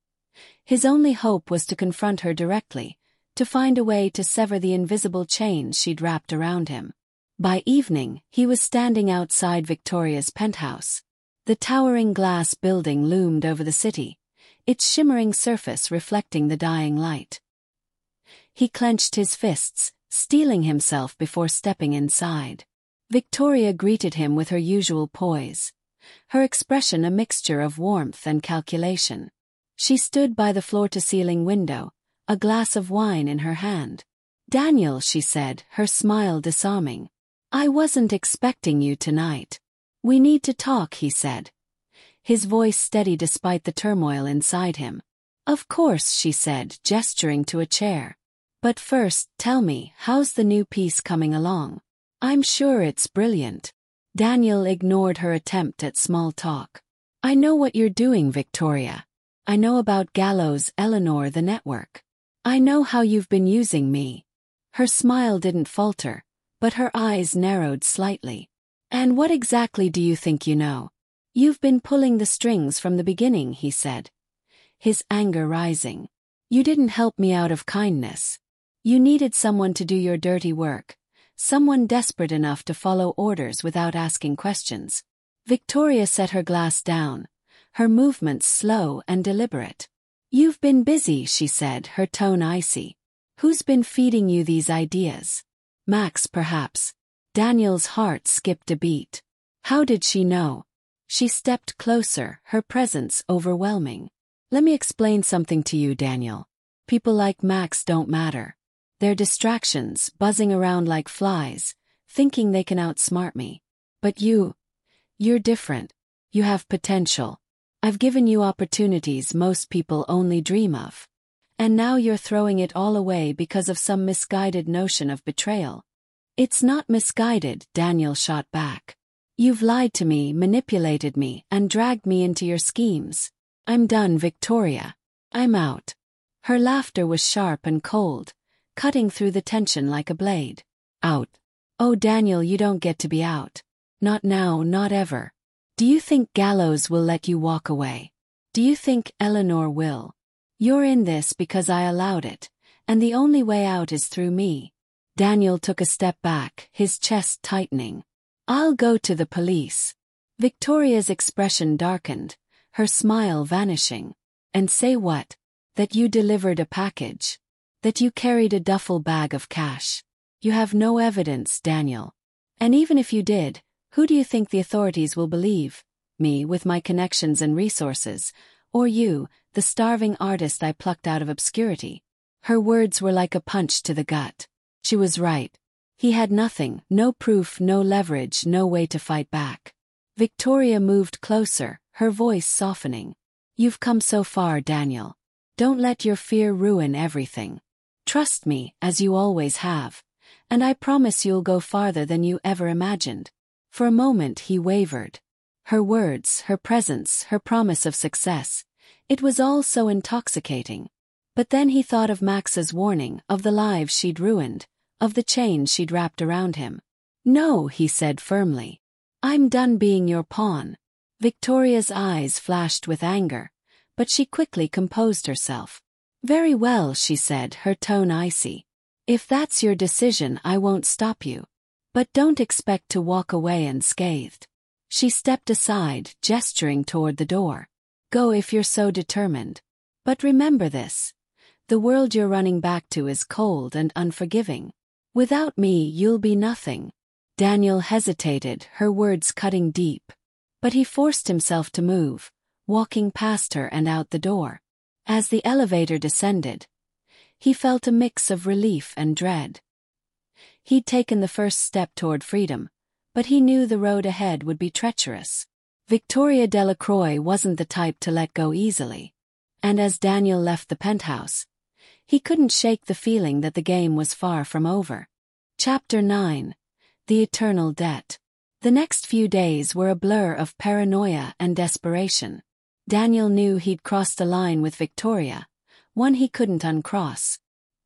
His only hope was to confront her directly, to find a way to sever the invisible chains she'd wrapped around him. By evening, he was standing outside Victoria's penthouse. The towering glass building loomed over the city, its shimmering surface reflecting the dying light. He clenched his fists, steeling himself before stepping inside. Victoria greeted him with her usual poise, her expression a mixture of warmth and calculation. She stood by the floor-to-ceiling window, a glass of wine in her hand. Daniel, she said, her smile disarming. I wasn't expecting you tonight. We need to talk, he said, his voice steady despite the turmoil inside him. Of course, she said, gesturing to a chair. But first, tell me, how's the new piece coming along? I'm sure it's brilliant. Daniel ignored her attempt at small talk. I know what you're doing, Victoria. I know about Gallows, Eleanor, the network. I know how you've been using me. Her smile didn't falter, but her eyes narrowed slightly. And what exactly do you think you know? You've been pulling the strings from the beginning, he said, his anger rising. You didn't help me out of kindness. You needed someone to do your dirty work, someone desperate enough to follow orders without asking questions. Victoria set her glass down, her movements slow and deliberate. You've been busy, she said, her tone icy. Who's been feeding you these ideas? Max, perhaps. Daniel's heart skipped a beat. How did she know? She stepped closer, her presence overwhelming. Let me explain something to you, Daniel. People like Max don't matter. They're distractions, buzzing around like flies, thinking they can outsmart me. But you're different. You have potential. I've given you opportunities most people only dream of. And now you're throwing it all away because of some misguided notion of betrayal. It's not misguided, Daniel shot back. You've lied to me, manipulated me, and dragged me into your schemes. I'm done, Victoria. I'm out. Her laughter was sharp and cold, cutting through the tension like a blade. Out. Oh, Daniel, you don't get to be out. Not now, not ever. Do you think Gallows will let you walk away? Do you think Eleanor will? You're in this because I allowed it, and the only way out is through me. Daniel took a step back, his chest tightening. I'll go to the police. Victoria's expression darkened, her smile vanishing. And say what? That you delivered a package. That you carried a duffel bag of cash. You have no evidence, Daniel. And even if you did, who do you think the authorities will believe? Me, with my connections and resources, or you, the starving artist I plucked out of obscurity? Her words were like a punch to the gut. She was right. He had nothing, no proof, no leverage, no way to fight back. Victoria moved closer, her voice softening. You've come so far, Daniel. Don't let your fear ruin everything. Trust me, as you always have, and I promise you'll go farther than you ever imagined. For a moment he wavered. Her words, her presence, her promise of success. It was all so intoxicating. But then he thought of Max's warning, of the lives she'd ruined, of the chains she'd wrapped around him. "No," he said firmly. "I'm done being your pawn." Victoria's eyes flashed with anger, but she quickly composed herself. "Very well," she said, her tone icy. "If that's your decision, I won't stop you. But don't expect to walk away unscathed." She stepped aside, gesturing toward the door. "Go if you're so determined. But remember this. The world you're running back to is cold and unforgiving. Without me, you'll be nothing." Daniel hesitated, her words cutting deep. But he forced himself to move, walking past her and out the door. As the elevator descended, he felt a mix of relief and dread. He'd taken the first step toward freedom, but he knew the road ahead would be treacherous. Victoria Delacroix wasn't the type to let go easily. And as Daniel left the penthouse, he couldn't shake the feeling that the game was far from over. Chapter 9. The Eternal Debt. The next few days were a blur of paranoia and desperation. Daniel knew he'd crossed a line with Victoria, one he couldn't uncross.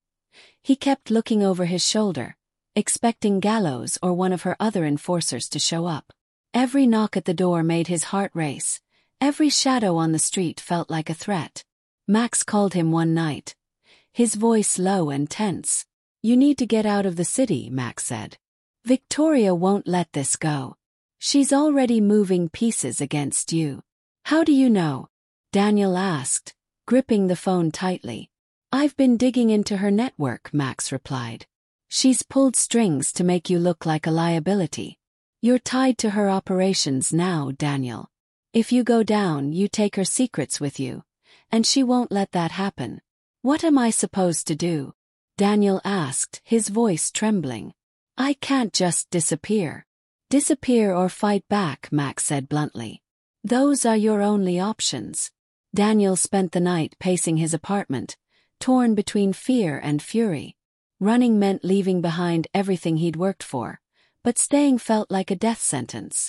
He kept looking over his shoulder, expecting Gallows or one of her other enforcers to show up. Every knock at the door made his heart race. Every shadow on the street felt like a threat. Max called him one night, his voice low and tense. "You need to get out of the city," Max said. "Victoria won't let this go. She's already moving pieces against you." "How do you know?" Daniel asked, gripping the phone tightly. "I've been digging into her network," Max replied. "She's pulled strings to make you look like a liability. You're tied to her operations now, Daniel. If you go down, you take her secrets with you, and she won't let that happen." "What am I supposed to do?" Daniel asked, his voice trembling. "I can't just disappear." "Disappear or fight back," Max said bluntly. "Those are your only options." Daniel spent the night pacing his apartment, torn between fear and fury. Running meant leaving behind everything he'd worked for, but staying felt like a death sentence.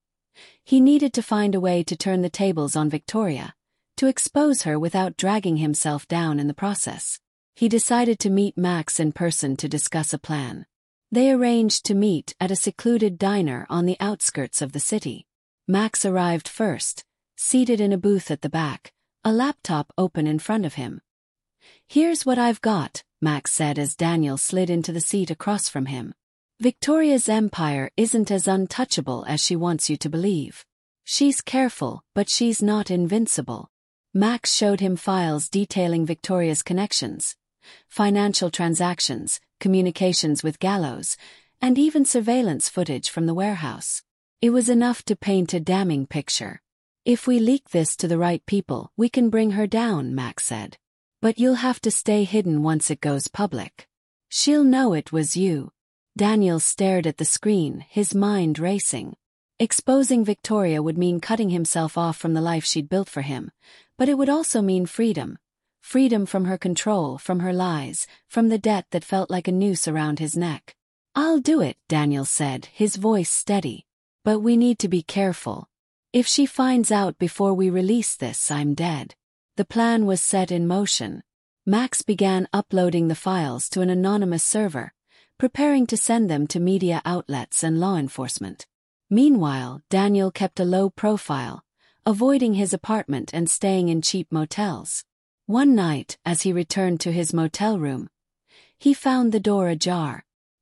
He needed to find a way to turn the tables on Victoria, to expose her without dragging himself down in the process. He decided to meet Max in person to discuss a plan. They arranged to meet at a secluded diner on the outskirts of the city. Max arrived first, seated in a booth at the back, a laptop open in front of him. "Here's what I've got," Max said as Daniel slid into the seat across from him. "Victoria's empire isn't as untouchable as she wants you to believe. She's careful, but she's not invincible." Max showed him files detailing Victoria's connections, financial transactions, communications with Gallows, and even surveillance footage from the warehouse. It was enough to paint a damning picture. "If we leak this to the right people, we can bring her down," Max said. "But you'll have to stay hidden once it goes public. She'll know it was you." Daniel stared at the screen, his mind racing. Exposing Victoria would mean cutting himself off from the life she'd built for him, but it would also mean freedom. Freedom from her control, from her lies, from the debt that felt like a noose around his neck. "I'll do it," Daniel said, his voice steady. "But we need to be careful. If she finds out before we release this, I'm dead." The plan was set in motion. Max began uploading the files to an anonymous server, preparing to send them to media outlets and law enforcement. Meanwhile, Daniel kept a low profile, avoiding his apartment and staying in cheap motels. One night, as he returned to his motel room, he found the door ajar.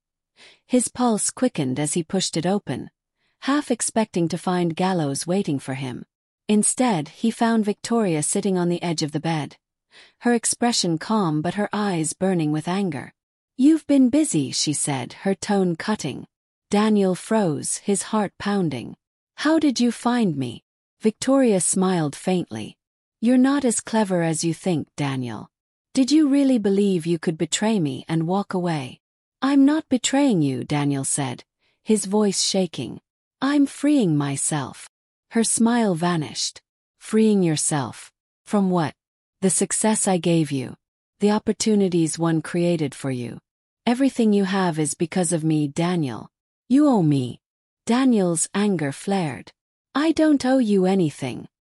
His pulse quickened as he pushed it open, half expecting to find Gallows waiting for him. Instead, he found Victoria sitting on the edge of the bed, her expression calm but her eyes burning with anger. "You've been busy," she said, her tone cutting. Daniel froze, his heart pounding. "How did you find me?" Victoria smiled faintly. "You're not as clever as you think, Daniel. Did you really believe you could betray me and walk away?" "I'm not betraying you," Daniel said, his voice shaking. "I'm freeing myself." Her smile vanished. "Freeing yourself? From what?" "The success I gave you. The opportunities one created for you. Everything you have is because of me, Daniel. You owe me." Daniel's anger flared. "I don't owe you anything."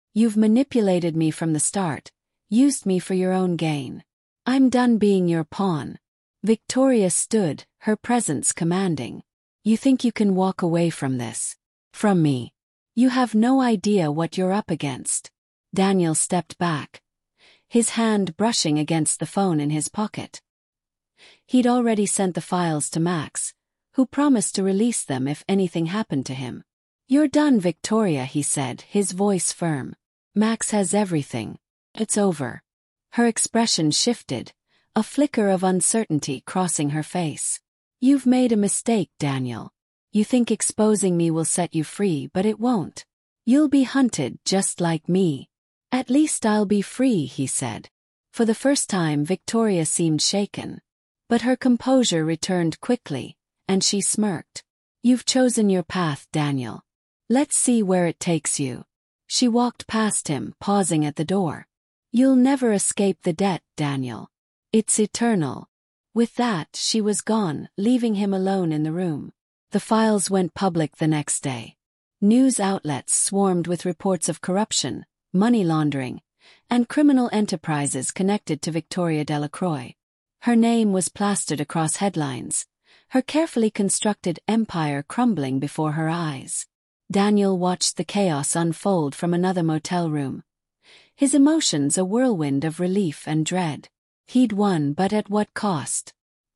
You've manipulated me from the start, used me for your own gain. I'm done being your pawn. Victoria stood, her presence commanding. You think you can walk away from this? From me? You have no idea what you're up against. Daniel stepped back, his hand brushing against the phone in his pocket. He'd already sent the files to Max, who promised to release them if anything happened to him. You're done, Victoria, he said, his voice firm. Max has everything. It's over. Her expression shifted, a flicker of uncertainty crossing her face. You've made a mistake, Daniel. You think exposing me will set you free, but it won't. You'll be hunted just like me. At least I'll be free, he said. For the first time, Victoria seemed shaken. But her composure returned quickly, and she smirked. You've chosen your path, Daniel. Let's see where it takes you. She walked past him, pausing at the door. You'll never escape the debt, Daniel. It's eternal. With that, she was gone, leaving him alone in the room. The files went public the next day. News outlets swarmed with reports of corruption, money laundering, and criminal enterprises connected to Victoria Delacroix. Her name was plastered across headlines, her carefully constructed empire crumbling before her eyes. Daniel watched the chaos unfold from another motel room, his emotions a whirlwind of relief and dread. He'd won, but at what cost?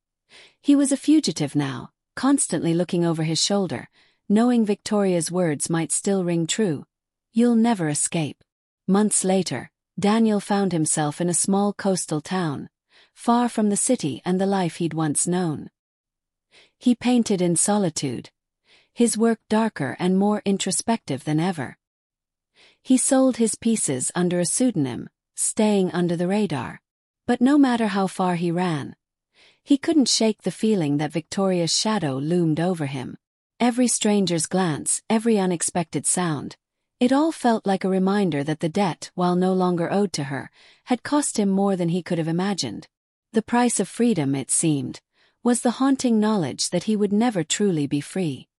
He was a fugitive now, constantly looking over his shoulder, knowing Victoria's words might still ring true. You'll never escape. Months later, Daniel found himself in a small coastal town, far from the city and the life he'd once known. He painted in solitude, his work darker and more introspective than ever. He sold his pieces under a pseudonym, staying under the radar. But no matter how far he ran, he couldn't shake the feeling that Victoria's shadow loomed over him. Every stranger's glance, every unexpected sound, it all felt like a reminder that the debt, while no longer owed to her, had cost him more than he could have imagined. The price of freedom, it seemed, was the haunting knowledge that he would never truly be free.